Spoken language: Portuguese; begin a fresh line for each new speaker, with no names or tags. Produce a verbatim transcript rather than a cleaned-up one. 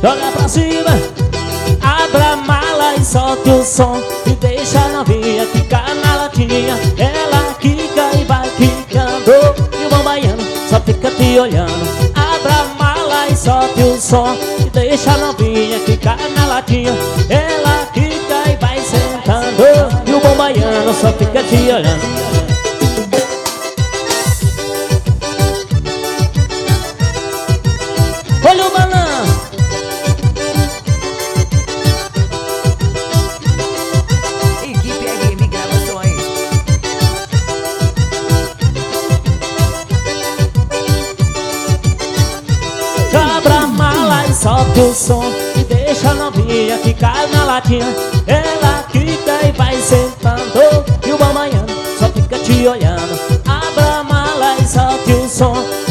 joga pra cima. Abra a mala e solte o som e deixa a novinha ficar na latinha. Ela quica e vai quicando e o bom baiano só fica te olhando. Abra a mala e solte o som e deixa a novinha ficar na latinha. Ela quica e vai sentando e o bom baiano só fica te olhando. Olha o balanço.
Equipe R M Gravações.
Abra a mala e solte o som e deixa a novinha ficar na latinha. Ela quica e vai sentando e o bom baiano só fica te olhando. Abra a mala e solte o som